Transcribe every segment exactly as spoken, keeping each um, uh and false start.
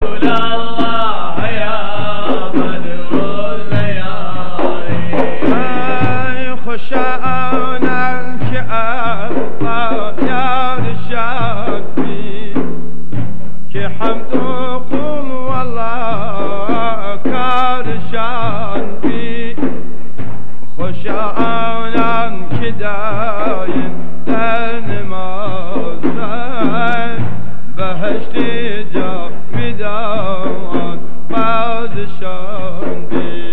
رسول الله يا بدر الليالي خوش آنم که الله یار شبی که حمد و قل والله کارشان بی خوش آنم که دایم در نماز بهشت جا میدان بازشان بی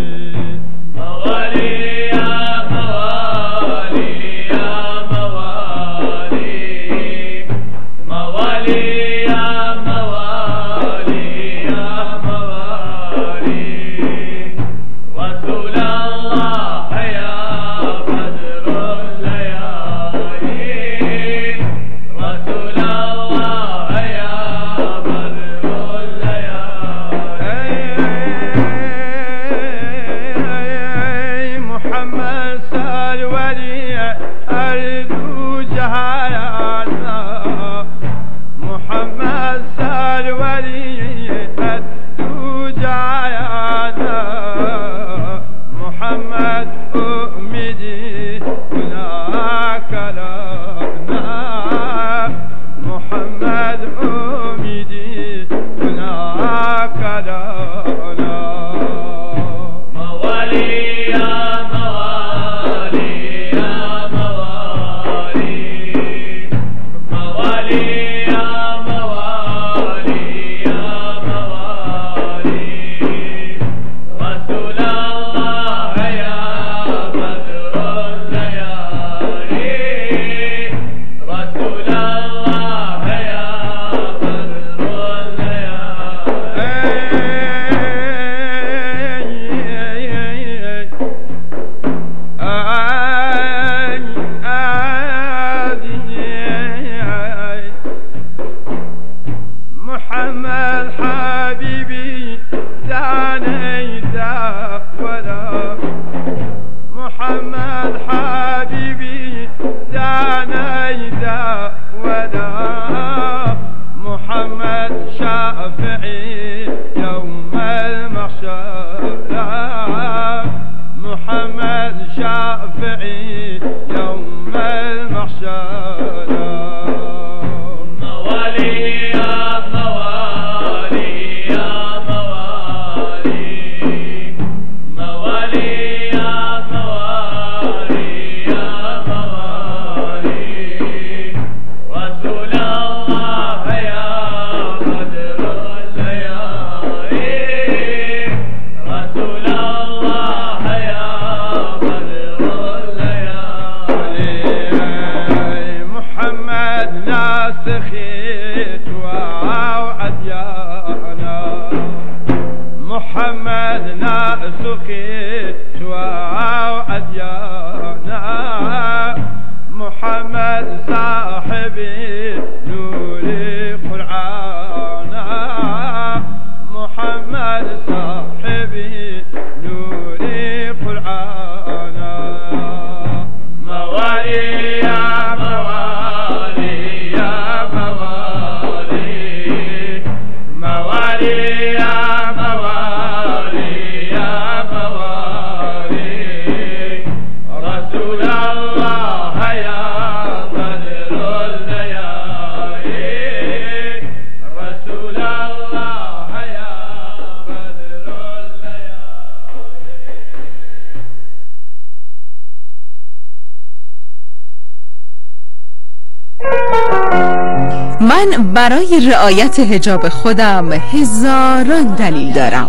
من برای رعایت حجاب خودم هزاران دلیل دارم.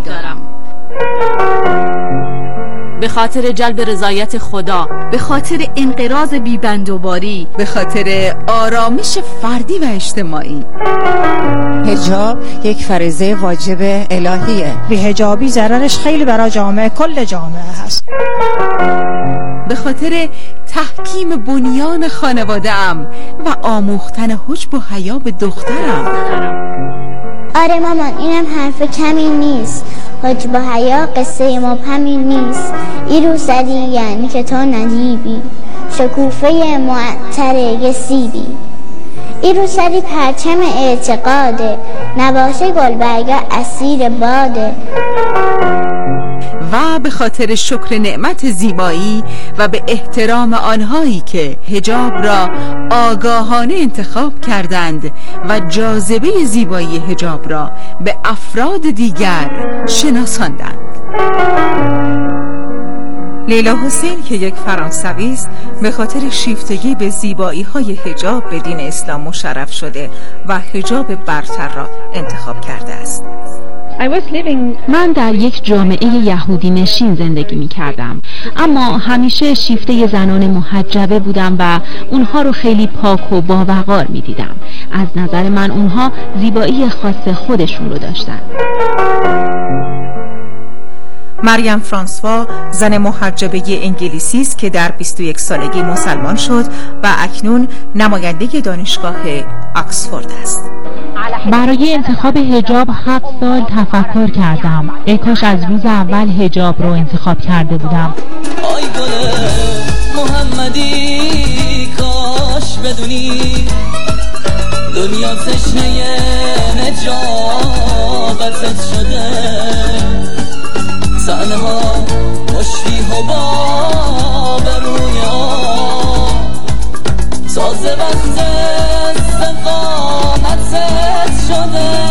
به خاطر جلب رضایت خدا، به خاطر انقراض بی‌بندوباری، به خاطر آرامش فردی و اجتماعی. حجاب یک فریضه واجب الهیه. بی‌حجابی ضررش خیلی برای جامعه، کل جامعه هست. به خاطر تحکیم بنیان خانواده‌ام و آموختن حجب و حیا به دخترم. آره مامان، اینم حرف کمی نیست. حجب و حیا قصه مبهمی نیست. این روسری یعنی که تو ندیبی، شکوفه معطر یه سیبی. این روسری پرچم اعتقاده، نباشه گلبرگه اسیر باده. و به خاطر شکر نعمت زیبایی و به احترام آنهایی که حجاب را آگاهانه انتخاب کردند و جاذبه زیبایی حجاب را به افراد دیگر شناساندند. لیلا حسین که یک فرانسوی است، به خاطر شیفتگی به زیبایی‌های حجاب به دین اسلام مشرف شده و حجاب برتر را انتخاب کرده است. من در یک جامعه یهودی نشین زندگی می کردم، اما همیشه شیفته زنان محجبه بودم و اونها رو خیلی پاک و باوقار می دیدم. از نظر من اونها زیبایی خاص خودشون رو داشتن. مریم فرانسوا زن محجبه انگلیسی است که در بیست و یک سالگی مسلمان شد و اکنون نماینده دانشگاه آکسفورد است. برای انتخاب حجاب هفت سال تفکر کردم. ای کاش از روز اول حجاب رو انتخاب کرده بودم. آی گل محمدی کاش بدونی دنیا تشنه نجابتت شده، تنها مشتی و با برویا تازه وقت استقامتت شده.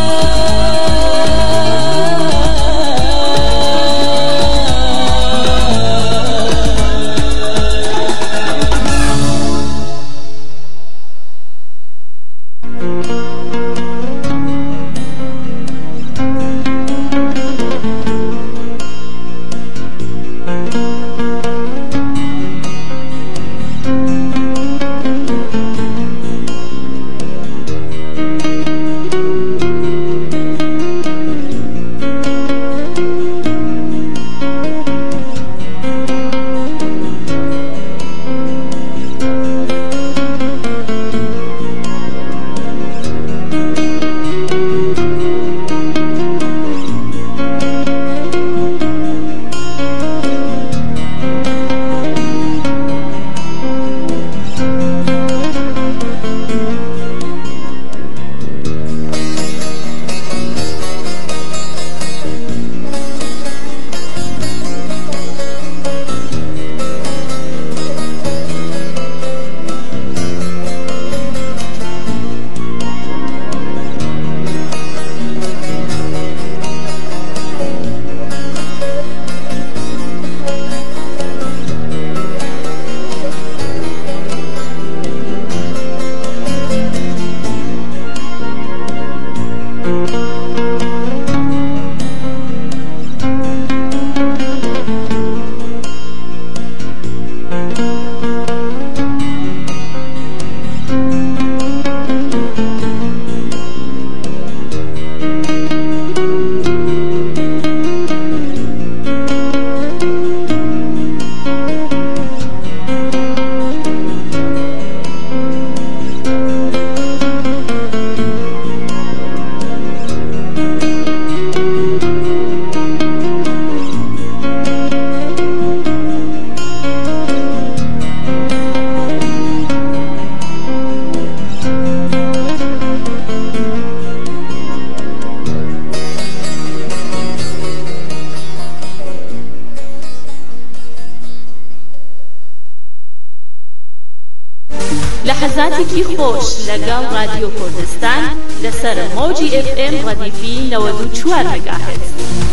لحظاتی کی خوش لەگەڵ رادیۆ کوردستان لەسەر مۆجی ئف ئێم ڕەدیفی نەوەد و چوار مێگاهرتز.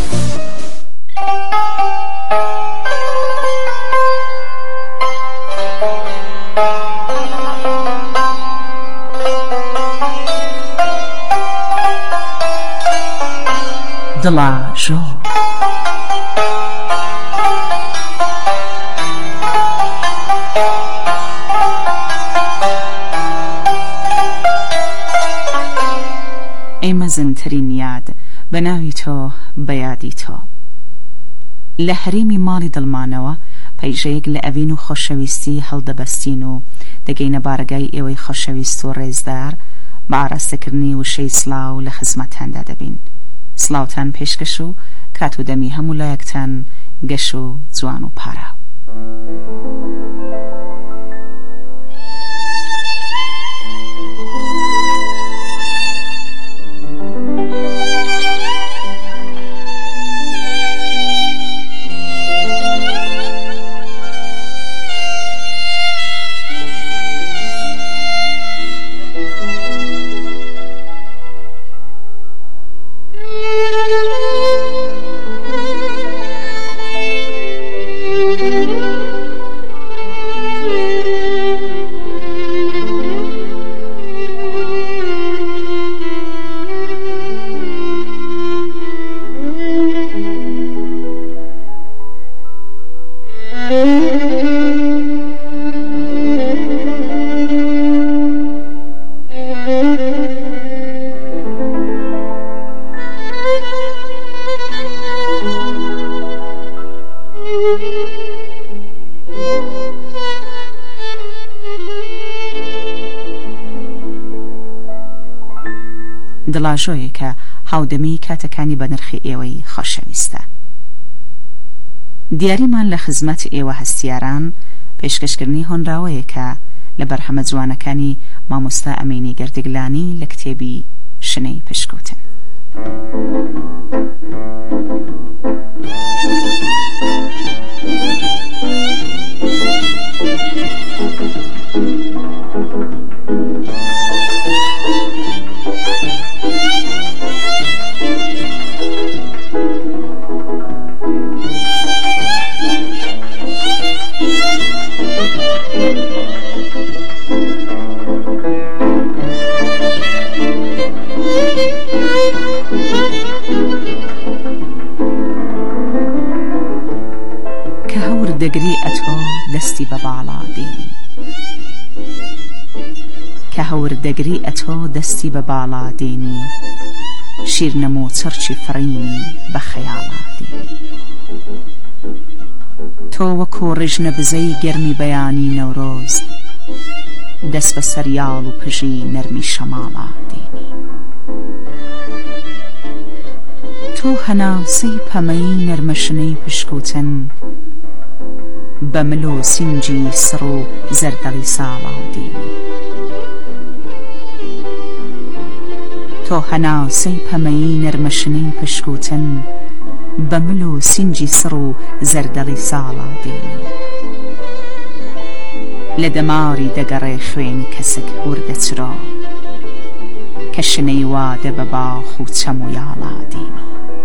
دڵا ژۆ ئەی مەزنترین یاد بە ناوی تۆ بە یادی تۆ. لە هەرێمی ماڵی دڵمانەوە پەیژەیەک لە ئەڤین و خۆشەویستی هەڵدەبەستین و دەگەینە بارگای ئێوەی خۆشەویست و ڕێزدار بە ئاراستەکردنی وشەی سڵاو لە خزمەتتاندا دەبین. سڵاوتان پێشکەش و کات و دەمی هەموو لایەکتان گەش و جوان و پارە. دڵاژۆیە کە هاودەمی کاتەکانی بە نرخی ئێوەی خۆشەویستە. دیاریمان لە خزمەت ئێوە هەستیاران پێشکەشکردنی هۆنراوەیە کە لە بەرهەمە جوانەکانی مامۆستا ئەمینی گەردەگلانی لە کتێبی شنەی پشکوتن. دەگری ئەتۆ دەستی بە باڵا دێنی کە هەور دەگری ئەتۆ دەستی بە باڵا دێنی شیر نەمۆ چەرچی فڕینی بە خەیاڵا دێنی تۆ وەکۆ ڕژنە بزەی گەرمی بەیانی نەورۆز دەست بە سەریاڵ و پژی نەرمی شەماڵا دێنی تۆ هەناسەی پەمەی نەرمەشنەی پشکوتن بە مل و سینجی سڕ و زەردەڵی ساڵا دێنی تۆ هەناسەی پەمەی نەرمەشنەی پشکوتن بە مل و سینجی سڕ و زەردەڵی ساڵا دێنی لە دەماری دەگەڕێ خوێنی کەسک وردە چرا کە شنەی وادە بە باخ و چەم و یاڵا دێنی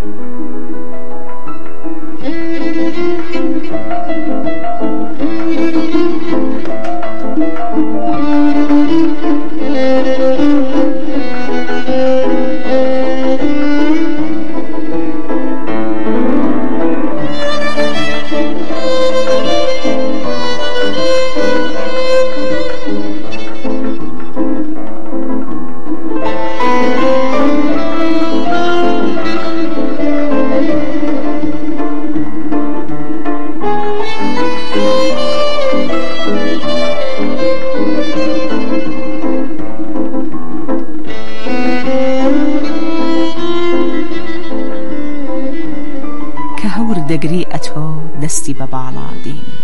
دەگری ئەتۆ دەستی بە باڵا دێنی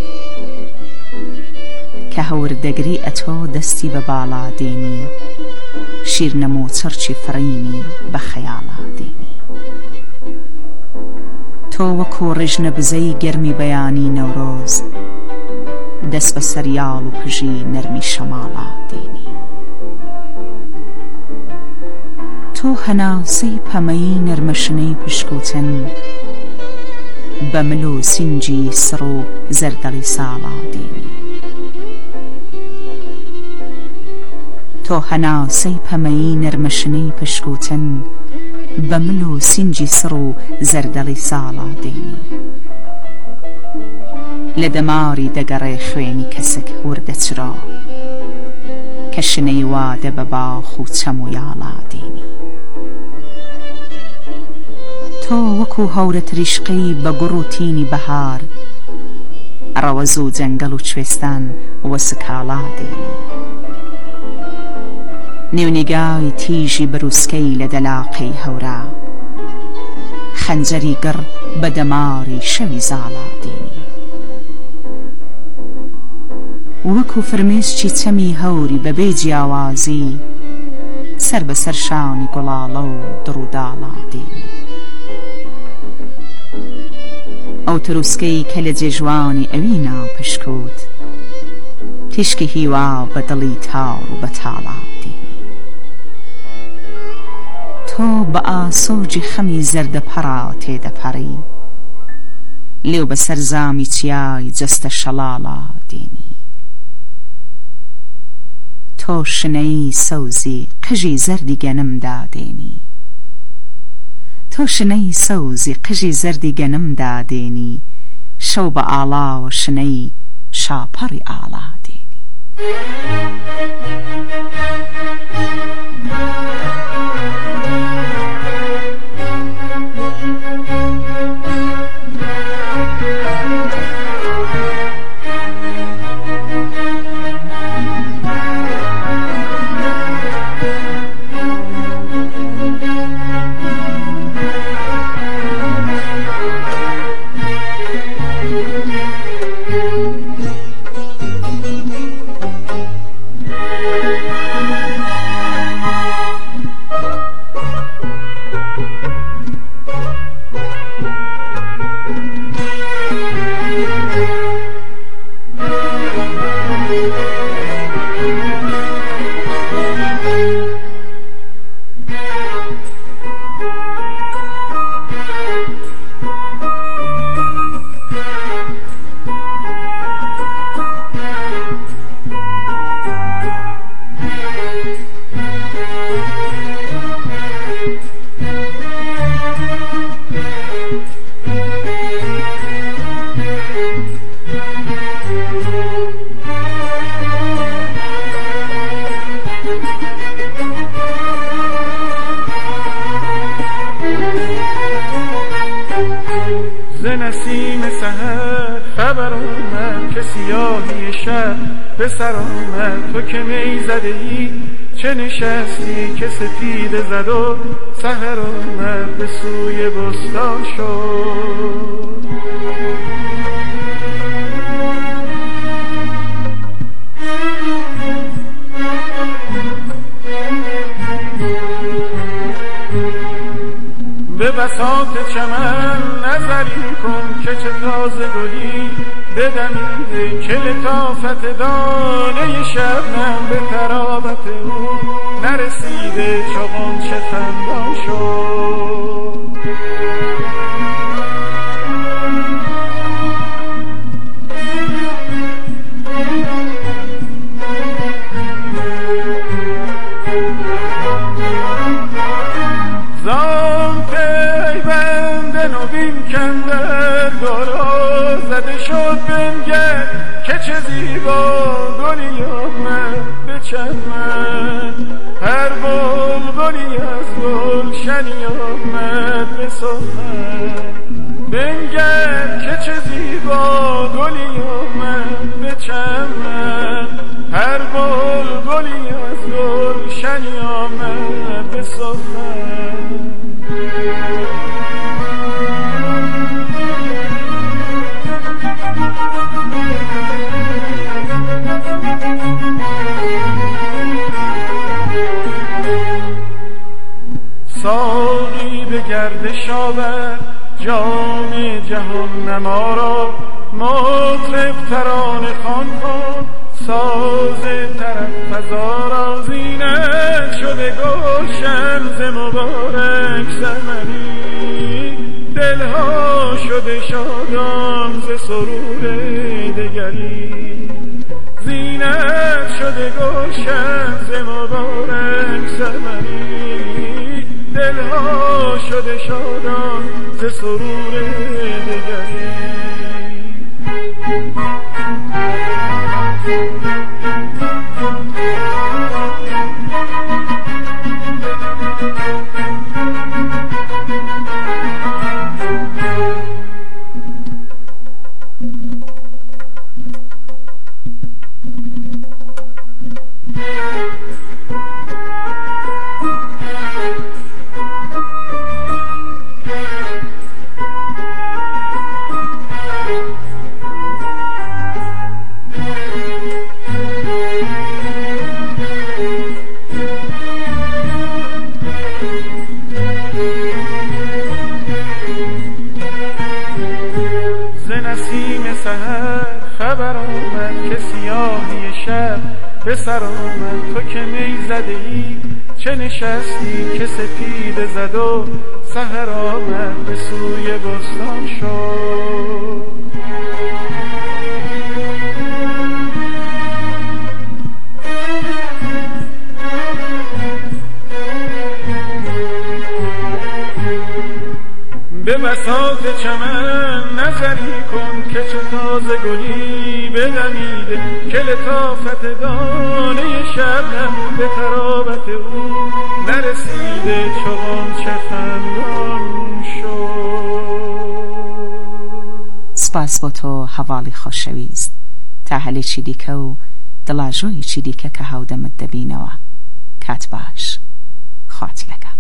کە هەور دەگری ئەتۆ دەستی بە باڵا دێنی شیر نەمۆ چەرچی فڕینی بە خەیاڵا دێنی تۆ وەکۆ ڕژنە بزەی گەرمی بەیانی نەورۆز دەست بە سەریاڵ و پژی نەرمی شەماڵا دێنی تۆ هەناسەی پەمەی نەرمەشنەی پشکوتن بە مل و سینجی سڕ و زەردەڵی ساڵا دێنی تۆ هەناسەی پەمەی نەرمەشنەی پشکوتن بە مل و سینجی سڕ و زەردەڵی ساڵا دێنی لە دەماری دەگەڕێ خوێنی کەسک وردە چرا کە شنەی وادە بە باخ و چەم و یاڵا دێنی تۆ وەکو هەورە تریشقەی بە گوڕ و تینی بەهار ڕەوەز و جەنگەڵ و کوێستان وە سکاڵا دێنی نێونیگای تیژی بروسکەی لە دەلاقەی هەورە خەنجەری گڕ بە دەماری شەوی زاڵا دێنی وەکو فرمێسکی چەمی هەوری بەبێ جیاوازی سەر بەسەر شانی گوڵاڵە و دڕووداڵا دێنی ئەو تروسکەی کە لە جێژوانی ئەوی ناو پشکوت تیشکی هیوا بە دڵی تاڕ و بە تاڵا دێنی تۆ بە ئاسۆجی خەمی زەردەپەڕا تێدەپەڕی لێو بەسەر زامی چیای جەستە شەڵاڵا دێنی تۆ شنەی سەوزی قژی زەردی گەنمدا دێنی تۆ شنەی سەوزی قژی زەردی گەنمدا دێنی شەو بە ئاڵا و شنەی شاپەڕی ئاڵا دێنی. به سر آمد تو که می زده ای، چه نشستی که سپیده زد و سحر آمد به سوی بستان شد. به بساط چمن نظری کن که چه تازه گلی بدمیده، که لطافت دانه شبنم به طراوت او نرسیده، چو غنچه خندان شد. زان پیوند نوین کندر گلا زده شد بنگر، که چه زیبا گلی آمد به چمن، هر بلبلی از گلشنی آمد به سخن. بنگر که چه زیبا گلی آمد به چمن، هر بلبلی از گلشنی آمد به سخن. ساقی به گردش آور جام جهان نما را، مطرب ترانه خوان کن ساز طرب فزا را. زینت شده گلشن ز مبارک ثمری، دلها شده شادان ز سرور دگری. زینت شده گلشن ز مبارک ثمری، دلها شده شادان ز سرور دگری. به سر آمد تو که می زده ای، چه نشستی که سپیده زد و سحر آمد به سوی بستان شد. به بساط چمن نظری کن که چه تازه گلی بدمیده، که لطافت دانه شبنم به ترابت او نرسیده، چون چه خندان شد. سپاس بۆ تۆ هەواڵی خۆشەویست، تا هەلێ چی دیکە و دڵاژۆی چی دیکە کە هاودەمت دەبینەوە. کات باش، خوات لەگەڵ.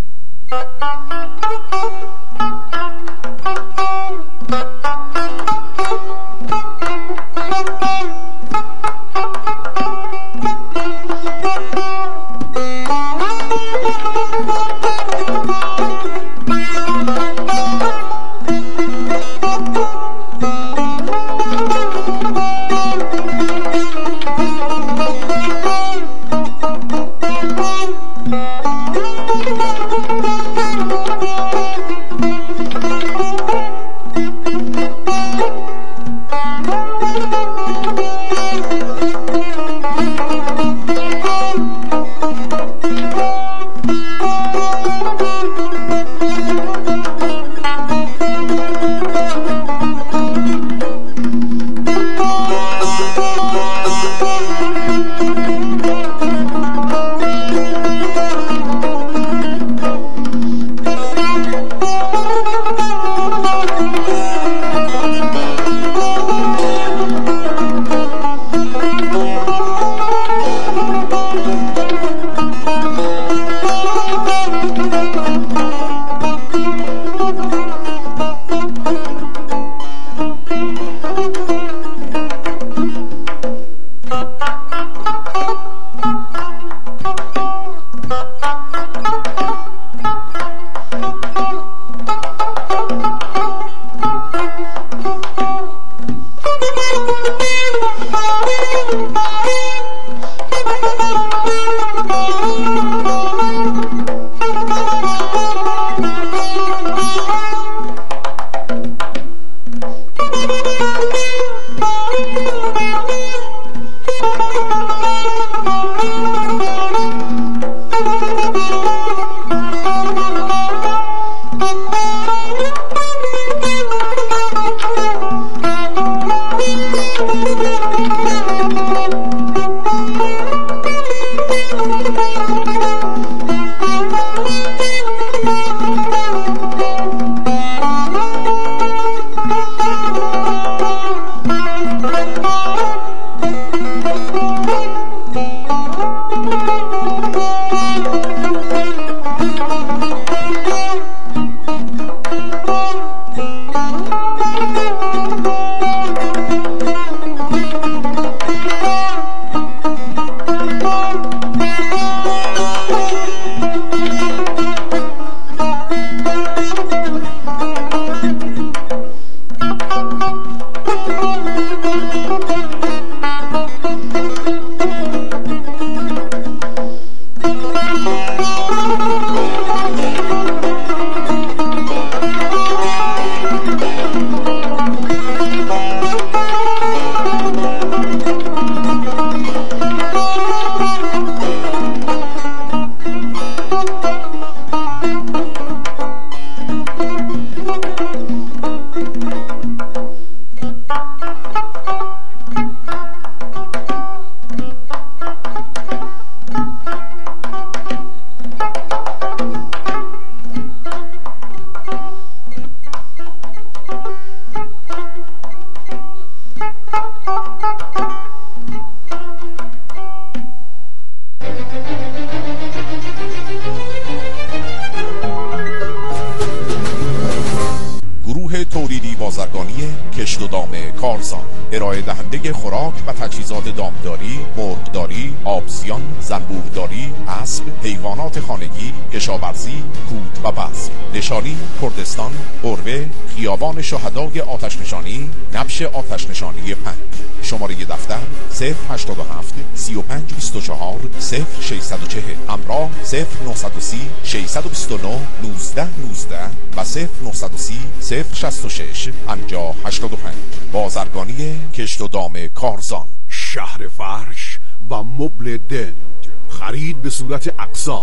تولیدی بازرگانی کشت و دام کارزان، ارائه دهنده خوراک و تجهیزات دامداری، مرغداری، آبزیان، زنبورداری، اسب، حیوانات خانگی، کشاورزی، کود و بذر. نشانی کردستان، قربه، خیابان شهدای آتش نشانی، نبش آتش نشانی پنج. شماره دفتر صفر هشتاد و هفت سی و پنج بیست و چهار صفر ششصد و چهل، همراه صفر نهصد و سی ششصد و بیست و نه نوزده نوزده و صفر نهصد و سی صفر شصت و شش پنجاه هشتاد و پنج. بازرگانی کشت و دام کارزان. شهر فرش و مبل دنج، خرید به صورت اقساط،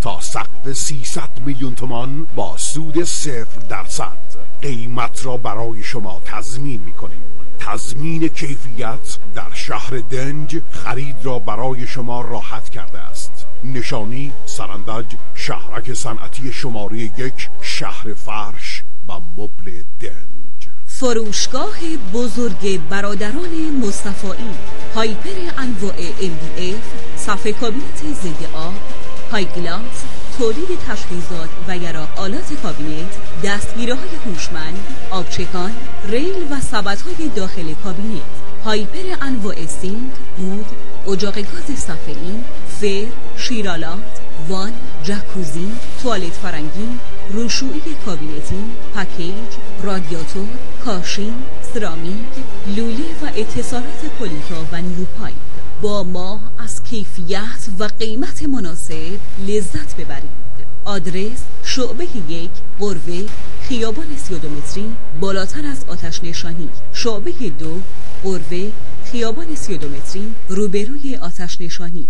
تا سقف سیصد میلیون تومان با سود صفر درصد. قیمت را برای شما تضمین می‌کنیم. تضمین کیفیت در شهر دنج خرید را برای شما راحت کرده است. نشانی سرندج، شهرک صنعتی شماره یک، شهر فرش و مبل دنج. فروشگاه بزرگ برادران مصطفایی، هایپر انواع ام دی اف، صفحه کابینت ضد آب، های گلاس، تولید تجهیزات و یرا آلات کابینت، دستگیره‌های هوشمند، آبچکان، ریل و سبدهای داخل کابینت، هایپر انواع سینک، دود، اجاق گاز صفحه‌ای، فر، شیرالات، وان، جکوزی، توالت فرنگی، روشویی کابینتی، پکیج، رادیاتور، کاشی، سرامیک، لوله و اتصالات پلیتا و نیروپایپ. با ما از کیفیت و قیمت مناسب لذت ببرید. آدرس شعبه یک، قروه، خیابان سی و دو متری بالاتر از آتش نشانی. شعبه دو، قروه، خیابان سی و دو متری روبروی آتش نشانی.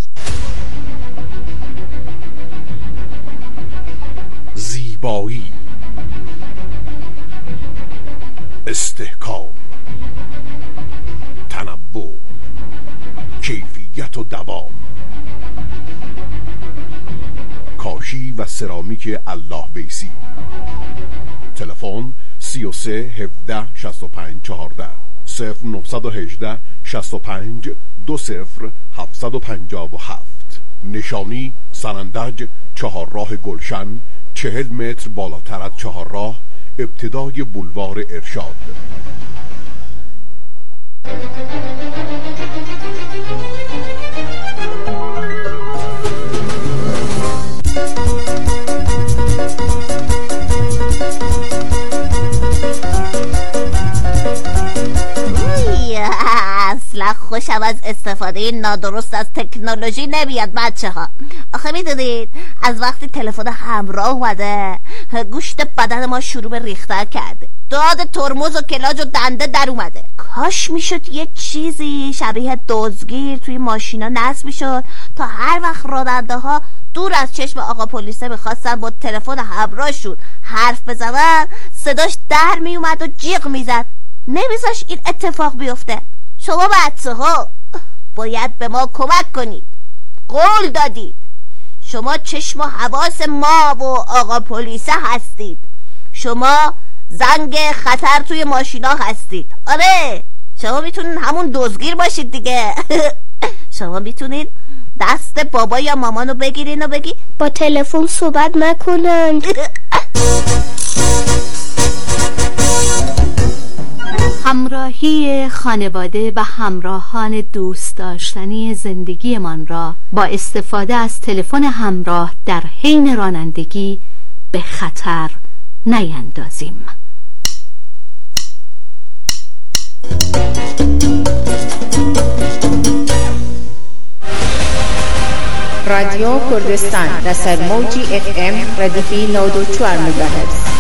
زیبایی، استحکام، تنوع، کیفیت و دوام. کاشی و سرامیک الله ویسی. تلفن سی و سه هفده شصت و پنج چهارده، صفر نهصد و هجده شصت و پنج دو صفر هفتصد و پنجاه و هفت. نشانی سرندج، چهارراه گلشن، چهل متر بالاتر از چهارراه، ابتدای بولوار ارشاد. اصلا خوشم از استفاده نادرست از تکنولوژی نمیاد بچه ها. آخه میدونید از وقتی تلفن همراه اومده گوشت بدن ما شروع به ریختن کرده، داد ترمز و کلاج و دنده در اومده. کاش میشد یه چیزی شبیه دزدگیر توی ماشینا نصب میشد تا هر وقت راننده ها دور از چشم آقا پلیسه میخواستن با تلفن همراهشون حرف بزنن صداش در میومد و جیغ میزد. نمیذاش این اتفاق بیفته. شما بچه ها باید به ما کمک کنید. قول دادید. شما چشم و حواس ما و آقا پلیسه هستید. شما زنگ خطر توی ماشینا هستید. آره شما میتونین همون دزدگیر باشید دیگه. شما میتونین دست بابا یا مامانو بگیرین و بگی با تلفن صحبت نکنند. همراهی خانواده و همراهان دوست داشتنی زندگیمان را با استفاده از تلفن همراه در حین رانندگی به خطر نیندازیم. رادیو کردستان در موجی اف ام ردیفی نود و چهار مگاهرتز.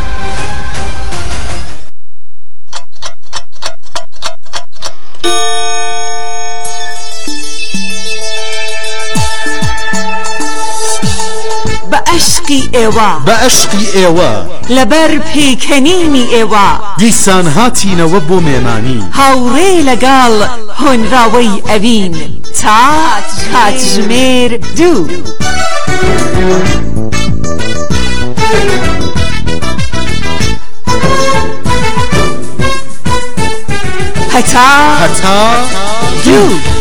به عشقی ایوا به عشقی ایوا لبر پیکنینی ایوا دیسان هاتینەوە بۆ مێمانی هاوڕێ لەگەڵ هۆنراوەی ئەوین تا کاتژمێر دوو هەتا هەتا دوو